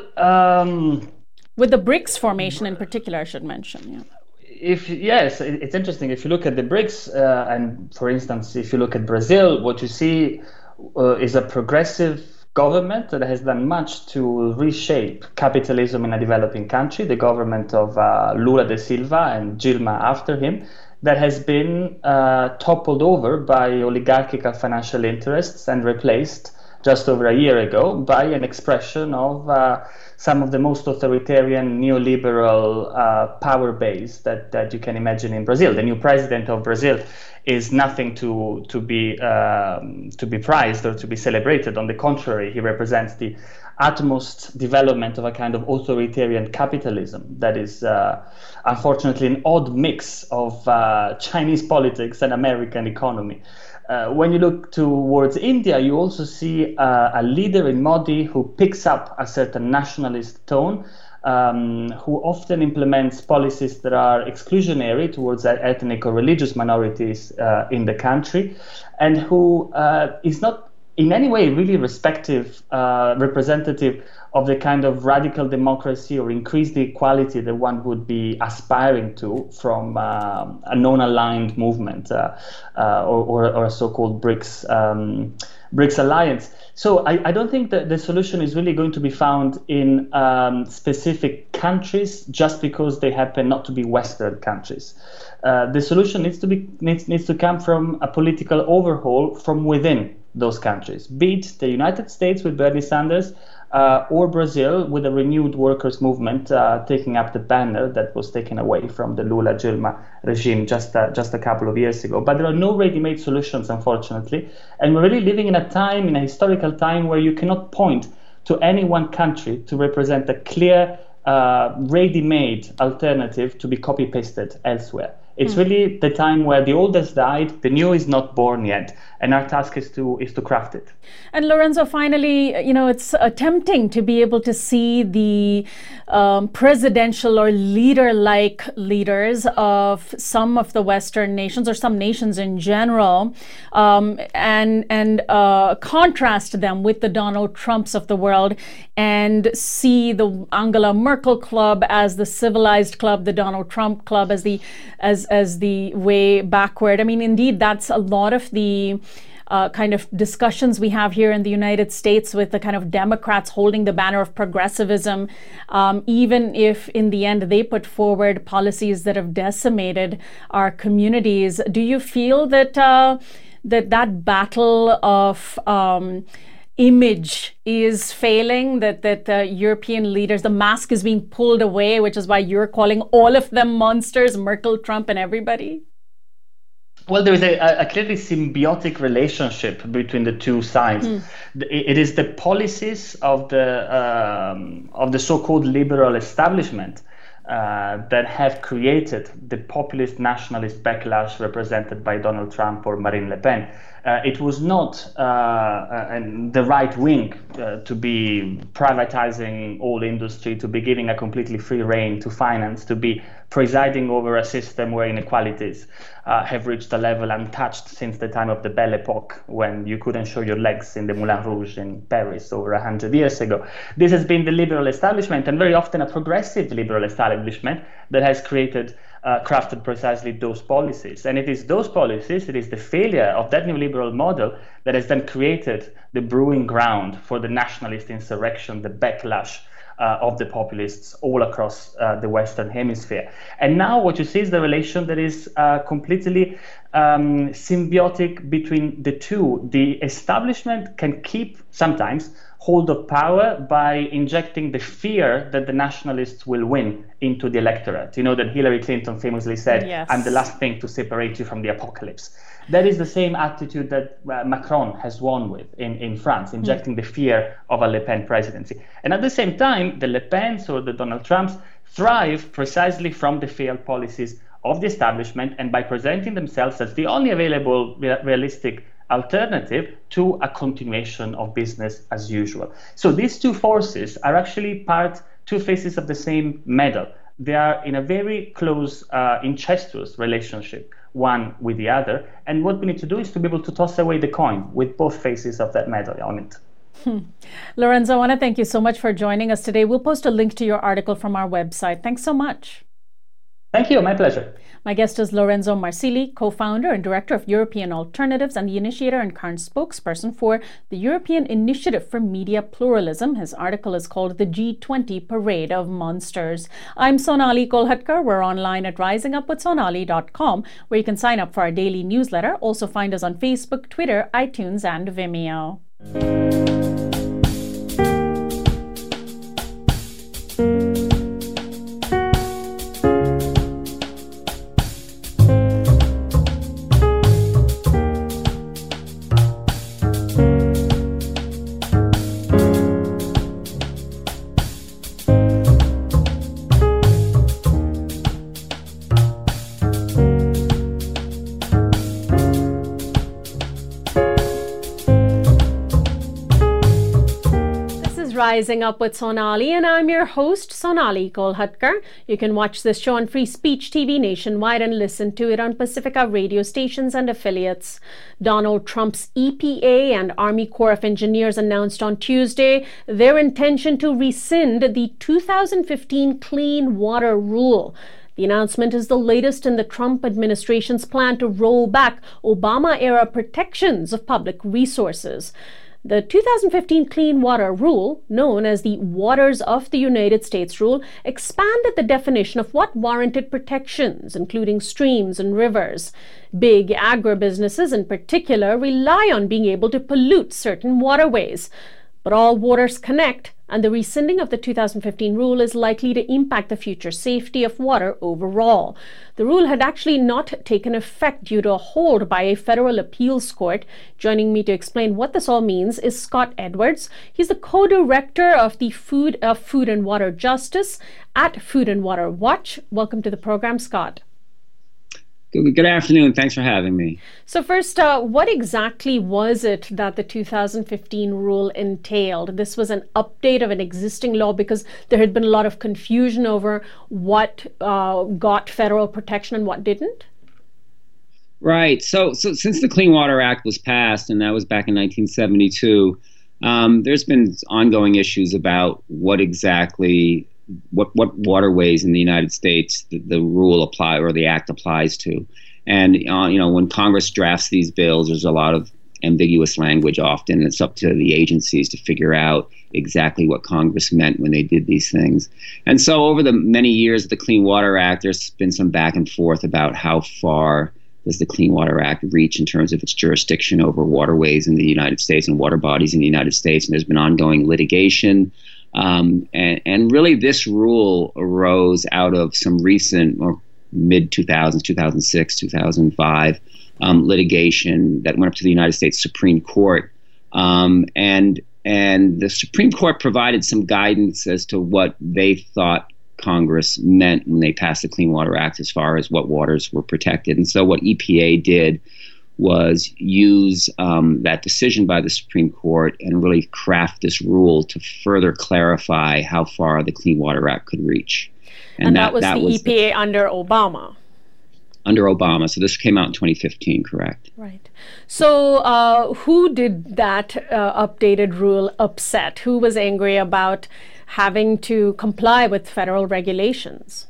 um, with the BRICS formation in particular, I should mention. Yeah. If yes, it's interesting. If you look at the BRICS, uh, and for instance, if you look at Brazil, what you see uh, is a progressive government that has done much to reshape capitalism in a developing country, the government of uh, Lula da Silva and Dilma after him, that has been uh, toppled over by oligarchical financial interests and replaced just over a year ago by an expression of uh, some of the most authoritarian neoliberal uh, power base that, that you can imagine in Brazil. The new president of Brazil is nothing to to be um, to be prized or to be celebrated. On the contrary, he represents the utmost development of a kind of authoritarian capitalism that is uh, unfortunately an odd mix of uh, Chinese politics and American economy. Uh, when you look towards India, you also see uh, a leader in Modi who picks up a certain nationalist tone, Um, who often implements policies that are exclusionary towards ethnic or religious minorities uh, in the country, and who uh, is not in any way really respective, uh, representative of the kind of radical democracy or increased equality that one would be aspiring to from uh, a non-aligned movement uh, uh, or, or, or a so-called BRICS, um, BRICS alliance. So I, I don't think that the solution is really going to be found in um, specific countries just because they happen not to be Western countries. Uh, the solution needs to be needs, needs to come from a political overhaul from within those countries, be it the United States with Bernie Sanders uh, or Brazil with a renewed workers' movement uh, taking up the banner that was taken away from the Lula-Dilma regime just uh, just a couple of years ago. But there are no ready-made solutions, unfortunately, and we're really living in a time, in a historical time, where you cannot point to any one country to represent a clear, uh, ready-made alternative to be copy-pasted elsewhere. It's mm. really the time where the old has died, the new is not born yet, and our task is to is to craft it. And Lorenzo, finally, you know, it's uh, tempting to be able to see the um, presidential or leader-like leaders of some of the Western nations, or some nations in general, um, and and uh, contrast them with the Donald Trumps of the world, and see the Angela Merkel club as the civilized club, the Donald Trump club as the as as the way backward. I mean, indeed, that's a lot of the Uh, kind of discussions we have here in the United States, with the kind of Democrats holding the banner of progressivism, um, even if in the end they put forward policies that have decimated our communities. Do you feel that uh, that that battle of um, image is failing, that that the European leaders, the mask is being pulled away, which is why you're calling all of them monsters, Merkel, Trump, and everybody? Well, there is a, a clearly symbiotic relationship between the two sides. Mm. It is the policies of the um, of the so-called liberal establishment uh, that have created the populist nationalist backlash represented by Donald Trump or Marine Le Pen. Uh, it was not uh, uh, the right wing uh, to be privatizing all industry, to be giving a completely free rein to finance, to be presiding over a system where inequalities uh, have reached a level untouched since the time of the Belle Epoque, when you couldn't show your legs in the Moulin Rouge in Paris over a hundred years ago. This has been the liberal establishment, and very often a progressive liberal establishment, that has created Uh, crafted precisely those policies. And it is those policies, it is the failure of that neoliberal model that has then created the brewing ground for the nationalist insurrection, the backlash uh, of the populists all across uh, the Western Hemisphere. And now what you see is the relation that is uh, completely um, symbiotic between the two. The establishment can keep sometimes hold of power by injecting the fear that the nationalists will win into the electorate. You know that Hillary Clinton famously said, yes, I'm the last thing to separate you from the apocalypse. That is the same attitude that uh, Macron has won with in, in France, injecting mm. the fear of a Le Pen presidency. And at the same time, the Le Pens or the Donald Trumps thrive precisely from the failed policies of the establishment, and by presenting themselves as the only available re- realistic alternative to a continuation of business as usual. So these two forces are actually part, two faces of the same medal. They are in a very close, uh, incestuous relationship, one with the other. And what we need to do is to be able to toss away the coin with both faces of that medal on it. Hmm. Lorenzo, I want to thank you so much for joining us today. We'll post a link to your article from our website. Thanks so much. Thank you. My pleasure. My guest is Lorenzo Marsili, co-founder and director of European Alternatives and the initiator and current spokesperson for the European Initiative for Media Pluralism. His article is called The G twenty Parade of Monsters. I'm Sonali Kolhatkar. We're online at rising up with sonali dot com, where you can sign up for our daily newsletter. Also find us on Facebook, Twitter, iTunes, and Vimeo. Rising Up with Sonali, and I'm your host, Sonali Kolhatkar. You can watch this show on Free Speech T V nationwide and listen to it on Pacifica radio stations and affiliates. Donald Trump's E P A and Army Corps of Engineers announced on Tuesday their intention to rescind the two thousand fifteen Clean Water Rule. The announcement is the latest in the Trump administration's plan to roll back Obama-era protections of public resources. The two thousand fifteen Clean Water Rule, known as the Waters of the United States Rule, expanded the definition of what warranted protections, including streams and rivers. Big agribusinesses in particular rely on being able to pollute certain waterways. But all waters connect, and the rescinding of the two thousand fifteen rule is likely to impact the future safety of water overall. The rule had actually not taken effect due to a hold by a federal appeals court. Joining me to explain what this all means is Scott Edwards. He's the co-director of the Food of Food and Water Justice at Food and Water Watch. Welcome to the program, Scott. Good afternoon. Thanks for having me. So first, uh, what exactly was it that the two thousand fifteen rule entailed? This was an update of an existing law because there had been a lot of confusion over what uh, got federal protection and what didn't? Right. So, so since the Clean Water Act was passed, and that was back in nineteen seventy-two, um, there's been ongoing issues about what exactly what what waterways in the United States the, the rule apply or the act applies to. And uh, you know, when Congress drafts these bills, there's a lot of ambiguous language often. It's up to the agencies to figure out exactly what Congress meant when they did these things. And so over the many years of the Clean Water Act, there's been some back and forth about how far does the Clean Water Act reach in terms of its jurisdiction over waterways in the United States and water bodies in the United States. And there's been ongoing litigation. Um, and, and really this rule arose out of some recent or mid two thousands, two thousand six, two thousand five um, litigation that went up to the United States Supreme Court. Um, and, and the Supreme Court provided some guidance as to what they thought Congress meant when they passed the Clean Water Act as far as what waters were protected. And so what E P A did was use um, that decision by the Supreme Court and really craft this rule to further clarify how far the Clean Water Act could reach. And, and that, that was that the was E P A the, under Obama. Under Obama. So this came out in twenty fifteen, correct? Right. So uh, who did that uh, updated rule upset? Who was angry about having to comply with federal regulations?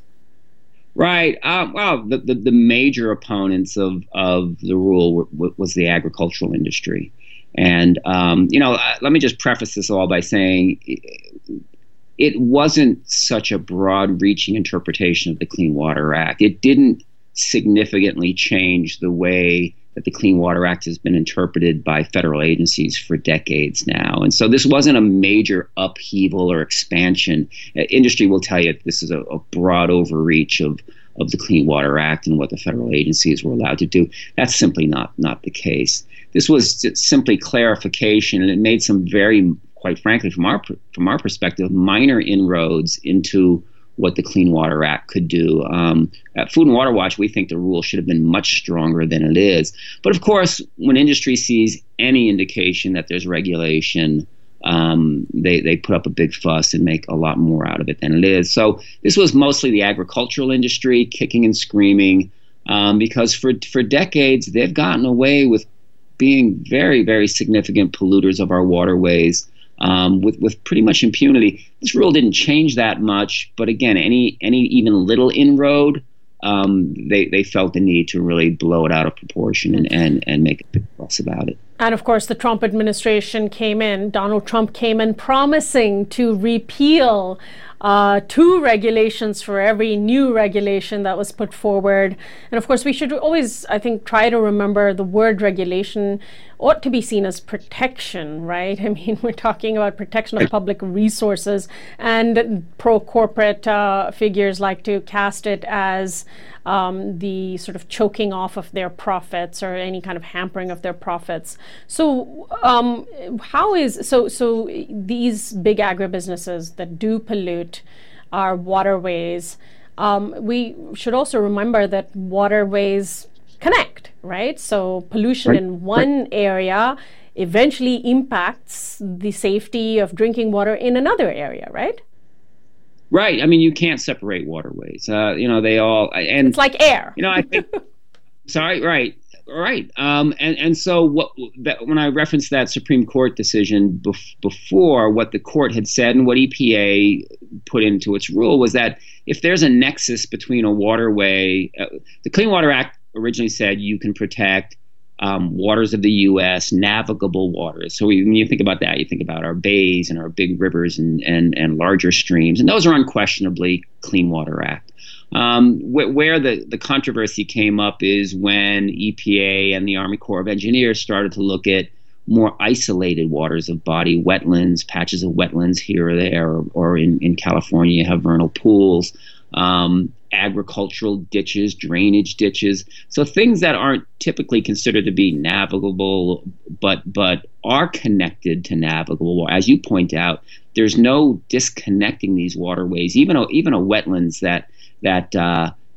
Right. Uh, well, the, the, the major opponents of, of the rule were, w- was the agricultural industry. And, um, you know, uh, let me just preface this all by saying it, it wasn't such a broad-reaching interpretation of the Clean Water Act. It didn't significantly change the way that the Clean Water Act has been interpreted by federal agencies for decades now. And so this wasn't a major upheaval or expansion. Uh, industry will tell you this is a, a broad overreach of, of the Clean Water Act and what the federal agencies were allowed to do. That's simply not, not the case. This was simply clarification, and it made some very, quite frankly, from our, from our perspective, minor inroads into what the Clean Water Act could do. Um, at Food and Water Watch, we think the rule should have been much stronger than it is. But of course, when industry sees any indication that there's regulation, um, they, they put up a big fuss and make a lot more out of it than it is. So this was mostly the agricultural industry kicking and screaming um, because for, for decades, they've gotten away with being very, very significant polluters of our waterways. Um, with, with pretty much impunity. This rule didn't change that much, but again, any any even little inroad, um, they, they felt the need to really blow it out of proportion and, and, and make a big fuss about it. And of course, the Trump administration came in, Donald Trump came in promising to repeal uh, two regulations for every new regulation that was put forward. And of course, we should always, I think, try to remember the word regulation ought to be seen as protection, right? I mean, we're talking about protection of public resources, and pro-corporate uh, figures like to cast it as um, the sort of choking off of their profits or any kind of hampering of their profits. So um, how is, so, so these big agribusinesses that do pollute our waterways, um, we should also remember that waterways connect, right? So pollution right. in one right. area eventually impacts the safety of drinking water in another area, right? Right. I mean, you can't separate waterways. Uh, you know, they all and it's like air. You know, I think. sorry. Right. Right. Um, and and so what that, when I referenced that Supreme Court decision bef- before, what the court had said and what E P A put into its rule was that if there's a nexus between a waterway, uh, the Clean Water Act originally said you can protect um, waters of the U S, navigable waters. So we, when you think about that, you think about our bays and our big rivers and, and, and larger streams. And those are unquestionably Clean Water Act. Um, wh- where the, the controversy came up is when E P A and the Army Corps of Engineers started to look at more isolated waters of body, wetlands, patches of wetlands here or there, or, or in, in California, you have vernal pools. Um, agricultural ditches, drainage ditches. So things that aren't typically considered to be navigable, but but are connected to navigable. As you point out, there's no disconnecting these waterways. Even a, even a wetlands that that uh,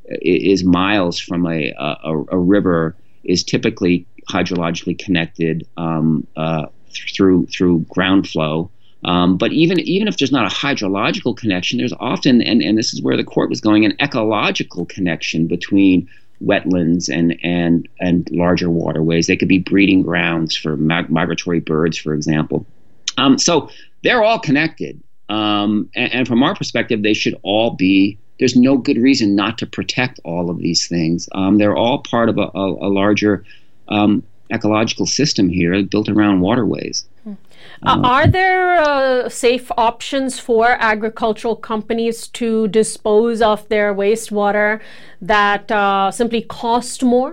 is miles from a, a, a river is typically hydrologically connected um, uh, through through ground flow. Um, but even even if there's not a hydrological connection, there's often, and, and this is where the court was going, an ecological connection between wetlands and and and larger waterways. They could be breeding grounds for mig- migratory birds, for example. Um, so they're all connected. Um, and, and from our perspective, they should all be, there's no good reason not to protect all of these things. Um, they're all part of a, a, a larger um, ecological system here built around waterways. Uh, are there uh, safe options for agricultural companies to dispose of their wastewater that uh, simply cost more?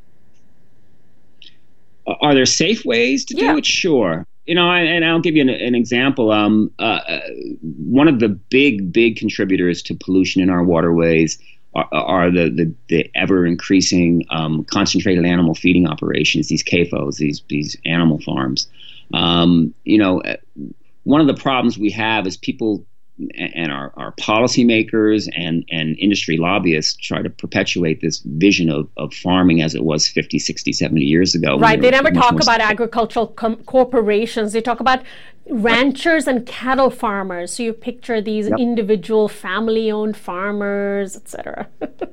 Are there safe ways to Yeah. do it? Sure. You know, and, and I'll give you an, an example. Um, uh, one of the big, big contributors to pollution in our waterways are, are the, the, the ever-increasing um, concentrated animal feeding operations, these C A F Os, these, these animal farms. Um, you know, one of the problems we have is people and our, our policymakers and, and industry lobbyists try to perpetuate this vision of, of farming as it was fifty, sixty, seventy years ago. Right. They never talk about st- agricultural com- corporations. They talk about ranchers and cattle farmers. So you picture these Yep. individual family-owned farmers, et cetera.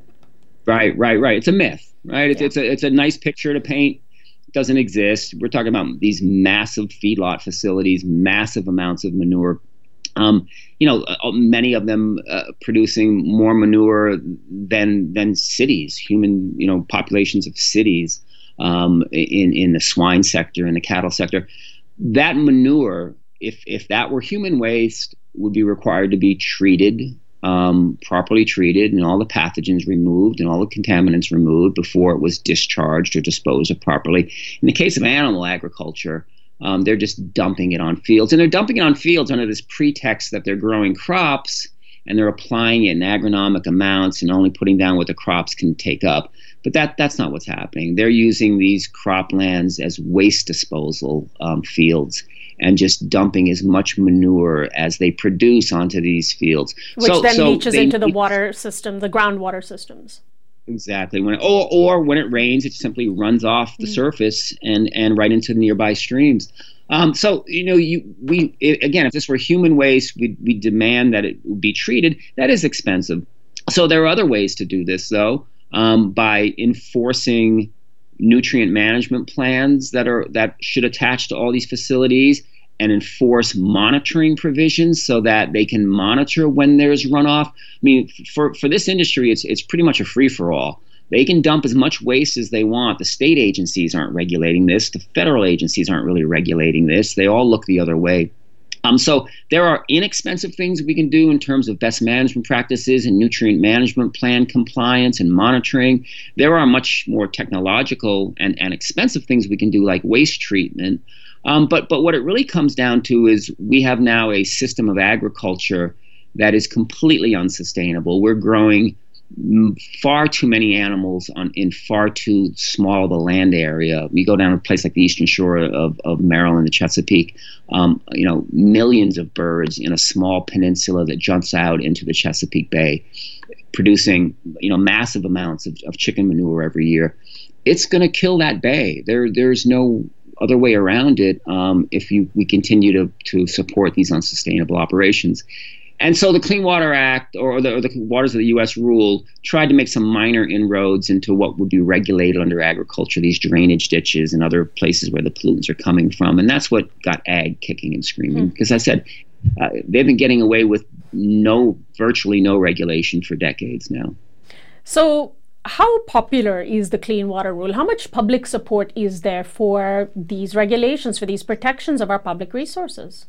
Right, right, right. It's a myth, right? It's, Yeah. it's, a, it's a nice picture to paint. It doesn't exist. We're talking about these massive feedlot facilities, massive amounts of manure. Um, you know, uh, many of them uh, producing more manure than than cities, human, you know, populations of cities um, in in the swine sector and the cattle sector. That manure, if if that were human waste, would be required to be treated, um, properly treated, and all the pathogens removed and all the contaminants removed before it was discharged or disposed of properly. In the case of animal agriculture, Um, they're just dumping it on fields, and they're dumping it on fields under this pretext that they're growing crops and they're applying it in agronomic amounts and only putting down what the crops can take up. But that that's not what's happening. They're using these croplands as waste disposal um, fields and just dumping as much manure as they produce onto these fields. Which so, then so leaches they, into the water system, the groundwater systems. Exactly. When it, or, or when it rains, it simply runs off the mm. surface and, and right into the nearby streams. Um, so, you know, you we it, again, if this were human waste, we we demand that it would be treated. That is expensive. So there are other ways to do this, though, um, by enforcing nutrient management plans that are that should attach to all these facilities, and enforce monitoring provisions so that they can monitor when there's runoff. I mean, for, for this industry, it's it's pretty much a free-for-all. They can dump as much waste as they want. The state agencies aren't regulating this. The federal agencies aren't really regulating this. They all look the other way. Um, so there are inexpensive things we can do in terms of best management practices and nutrient management plan compliance and monitoring. There are much more technological and, and expensive things we can do, like waste treatment. Um, but but what it really comes down to is we have now a system of agriculture that is completely unsustainable. We're growing far too many animals on in far too small of a land area. We go down to a place like the Eastern Shore of, of Maryland, the Chesapeake, um, you know, millions of birds in a small peninsula that jumps out into the Chesapeake Bay, producing, you know, massive amounts of, of chicken manure every year. It's going to kill that bay. There, there's no other way around it um, if you, we continue to, to support these unsustainable operations. And so the Clean Water Act, or the, or the Waters of the U S rule, tried to make some minor inroads into what would be regulated under agriculture, these drainage ditches and other places where the pollutants are coming from. And that's what got ag kicking and screaming. Because mm. I said, uh, they've been getting away with no, virtually no regulation for decades now. So how popular is the Clean Water Rule? How much public support is there for these regulations, for these protections of our public resources?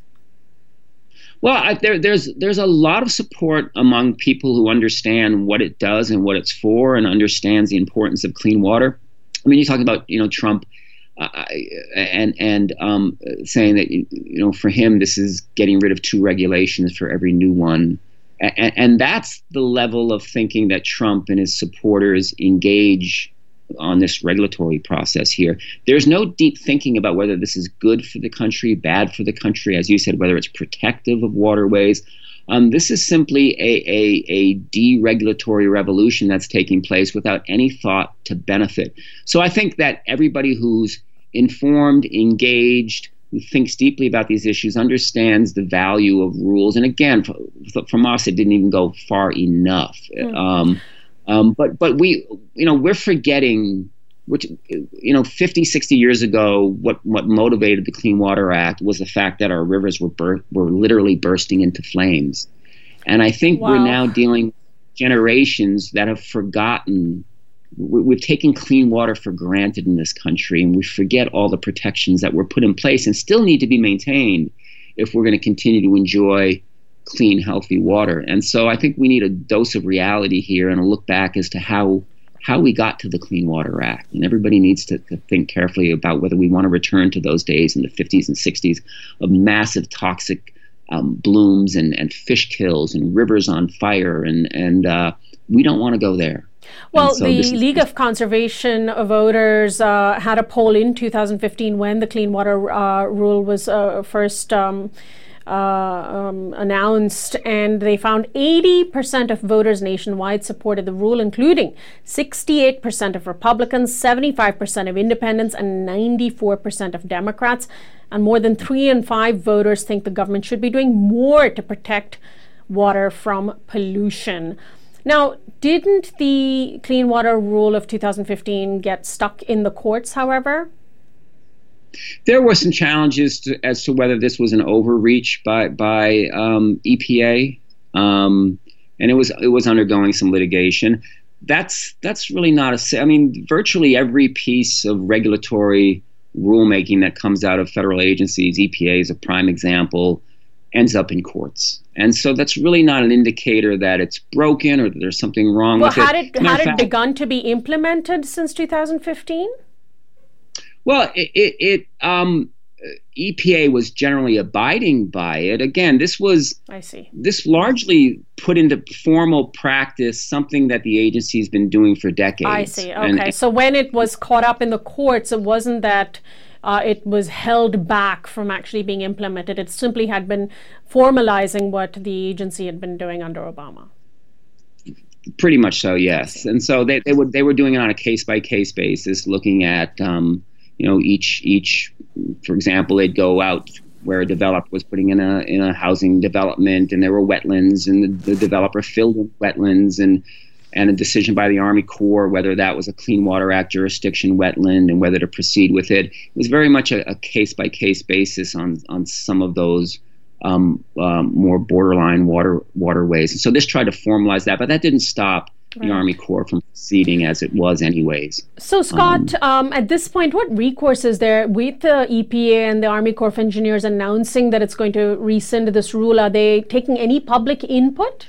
Well, I, there, there's there's a lot of support among people who understand what it does and what it's for, and understands the importance of clean water. I mean, you talk about you know Trump, uh, and and um, saying that you know for him this is getting rid of two regulations for every new one, and, and that's the level of thinking that Trump and his supporters engage on this regulatory process here. There's no deep thinking about whether this is good for the country, bad for the country, as you said, whether it's protective of waterways. Um, this is simply a, a, a deregulatory revolution that's taking place without any thought to benefit. So I think that everybody who's informed, engaged, who thinks deeply about these issues understands the value of rules. And again, from us, it didn't even go far enough. Mm. Um, um, but but we, you know, we're forgetting, which, you know, fifty, sixty years ago, what, what motivated the Clean Water Act was the fact that our rivers were bur- were literally bursting into flames. And I think wow. we're now dealing with generations that have forgotten. We've taken clean water for granted in this country, and we forget all the protections that were put in place and still need to be maintained if we're going to continue to enjoy clean, healthy water. And so I think we need a dose of reality here and a look back as to how how we got to the Clean Water Act. And everybody needs to, to think carefully about whether we want to return to those days in the fifties and sixties of massive toxic um, blooms and, and fish kills and rivers on fire. And, and uh, we don't want to go there. Well, so the is, League of Conservation Voters uh, had a poll in two thousand fifteen when the Clean Water uh, Rule was uh, first um, uh, um, announced, and they found eighty percent of voters nationwide supported the rule, including sixty-eight percent of Republicans, seventy-five percent of independents, and ninety-four percent of Democrats. And more than three in five voters think the government should be doing more to protect water from pollution. Now, didn't the Clean Water Rule of two thousand fifteen get stuck in the courts, however? There were some challenges to, as to whether this was an overreach by by um, E P A, um, and it was it was undergoing some litigation. That's that's really not a. I mean, virtually every piece of regulatory rulemaking that comes out of federal agencies, E P A is a prime example, ends up in courts. And so that's really not an indicator that it's broken or that there's something wrong well, with it. Well, had it, had it fact, begun to be implemented since two thousand fifteen? Well, it, it, it um, E P A was generally abiding by it. Again, this was I see. This largely put into formal practice something that the agency's been doing for decades. I see. Okay. And, so when it was caught up in the courts, it wasn't that Uh, it was held back from actually being implemented. It simply had been formalizing what the agency had been doing under Obama. Pretty much so, yes. And so they, they were they were doing it on a case by case basis, looking at um, you know each each. For example, they'd go out where a developer was putting in a in a housing development, and there were wetlands, and the, the developer filled in wetlands, and. and a decision by the Army Corps whether that was a Clean Water Act jurisdiction wetland and whether to proceed with it. It was very much a, a case-by-case basis on on some of those um, um, more borderline water waterways. And so this tried to formalize that, but that didn't stop the right. Army Corps from proceeding as it was anyways. So, Scott, um, um, at this point, what recourse is there with the E P A and the Army Corps of Engineers announcing that it's going to rescind this rule? Are they taking any public input?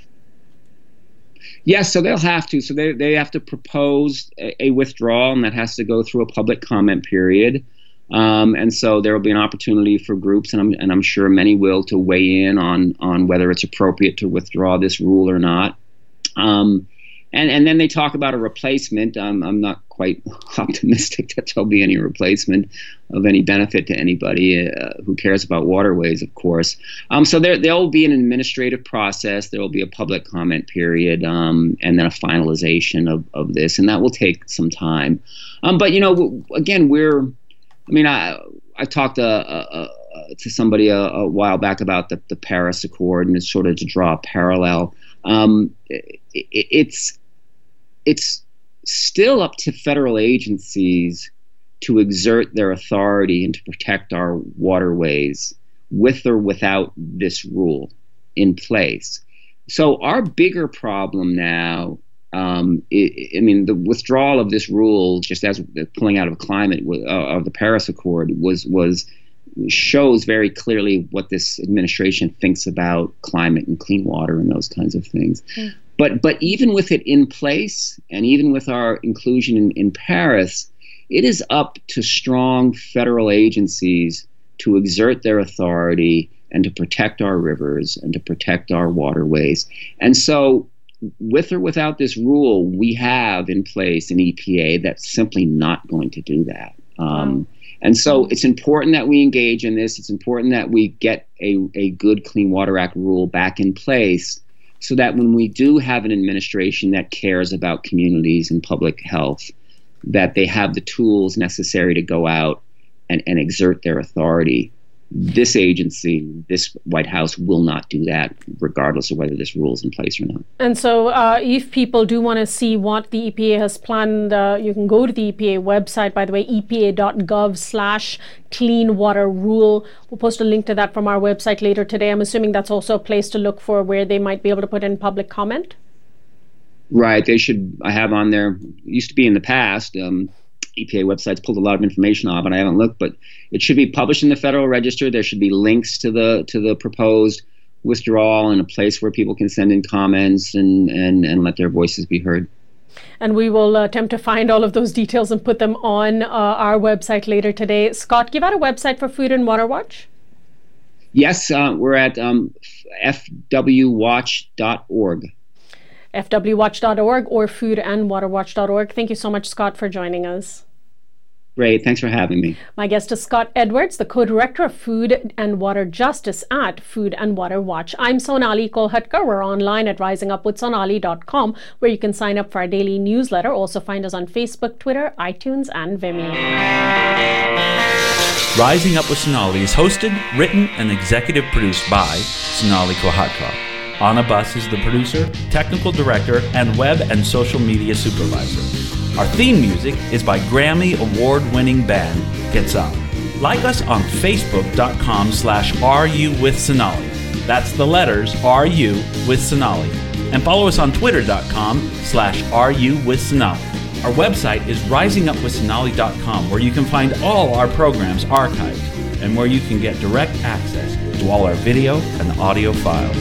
Yes, so they'll have to. So they they have to propose a, a withdrawal, and that has to go through a public comment period. Um, and so there will be an opportunity for groups, and I'm and I'm sure many will, to weigh in on on whether it's appropriate to withdraw this rule or not. Um, and and then they talk about a replacement. Um, I'm not quite optimistic that there'll be any replacement of any benefit to anybody uh, who cares about waterways, of course. Um, so there there will be an administrative process. There will be a public comment period, um, and then a finalization of, of this, and that will take some time. Um, but you know, again, we're. I mean, I I talked uh, uh, to somebody a, a while back about the, the Paris Accord, and it's sort of to draw a parallel. Um, it, it's it's still up to federal agencies to exert their authority and to protect our waterways with or without this rule in place. So our bigger problem now, um, it, I mean, the withdrawal of this rule, just as the pulling out of climate uh, of the Paris Accord, was was shows very clearly what this administration thinks about climate and clean water and those kinds of things. Mm. But but even with it in place, and even with our inclusion in, in Paris, it is up to strong federal agencies to exert their authority and to protect our rivers and to protect our waterways. And so with or without this rule, we have in place an E P A that's simply not going to do that. Um, wow. And so it's important that we engage in this. It's important that we get a, a good Clean Water Act rule back in place so that when we do have an administration that cares about communities and public health, that they have the tools necessary to go out and, and exert their authority. This agency, this White House will not do that, regardless of whether this rule is in place or not. And so uh, if people do want to see what the E P A has planned, uh, you can go to the E P A website, by the way, E P A dot gov slash clean water rule. We'll post a link to that from our website later today. I'm assuming that's also a place to look for where they might be able to put in public comment. Right. They should, I have on there, it used to be in the past, um, E P A websites pulled a lot of information off, and I haven't looked, but it should be published in the Federal Register. There should be links to the to the proposed withdrawal and a place where people can send in comments and, and, and let their voices be heard. And we will attempt to find all of those details and put them on uh, our website later today. Scott, give out a website for Food and Water Watch. Yes, uh, we're at um, f w watch dot org. f w watch dot org or food and water watch dot org. Thank you so much, Scott, for joining us. Great. Thanks for having me. My guest is Scott Edwards, the co-director of Food and Water Justice at Food and Water Watch. I'm Sonali Kolhatkar. We're online at rising up with sonali dot com, where you can sign up for our daily newsletter. Also find us on Facebook, Twitter, iTunes, and Vimeo. Rising Up with Sonali is hosted, written, and executive produced by Sonali Kolhatkar. Anna Buss is the producer, technical director, and web and social media supervisor. Our theme music is by Grammy Award-winning band Gets Up. Like us on Facebook.com slash RU with Sonali. That's the letters R U with Sonali. And follow us on Twitter.com slash RU with Sonali. Our website is rising up with sonali dot com, where you can find all our programs archived and where you can get direct access to all our video and audio files.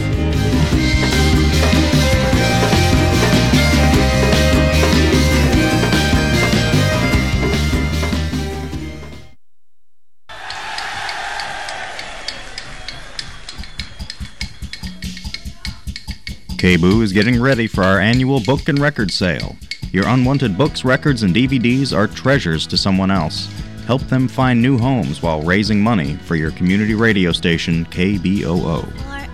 K B O O is getting ready for our annual book and record sale. Your unwanted books, records, and D V Ds are treasures to someone else. Help them find new homes while raising money for your community radio station, K B O O.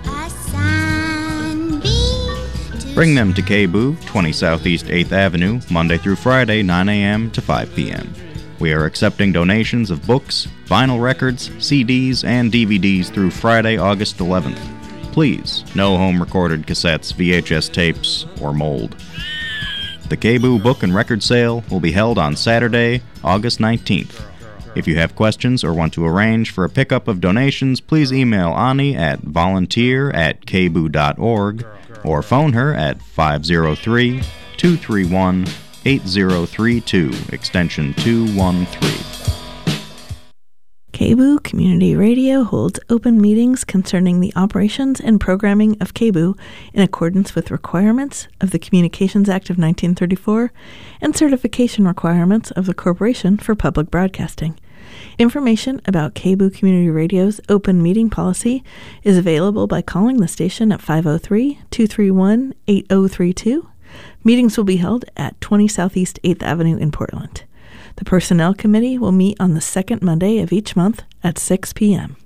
Bring them to K B O O, twenty Southeast eighth Avenue, Monday through Friday, nine a.m. to five p.m. We are accepting donations of books, vinyl records, C Ds, and D V Ds through Friday, August eleventh. Please, no home-recorded cassettes, V H S tapes, or mold. The K B O O Book and Record Sale will be held on Saturday, August nineteenth. If you have questions or want to arrange for a pickup of donations, please email Ani at volunteer at k b o o dot org or phone her at five oh three, two three one, eight oh three two, extension two one three. K B O O Community Radio holds open meetings concerning the operations and programming of K B O O in accordance with requirements of the Communications Act of nineteen thirty-four and certification requirements of the Corporation for Public Broadcasting. Information about K B O O Community Radio's open meeting policy is available by calling the station at five oh three, two three one, eight oh three two. Meetings will be held at twenty Southeast eighth Avenue in Portland. The Personnel Committee will meet on the second Monday of each month at six p.m.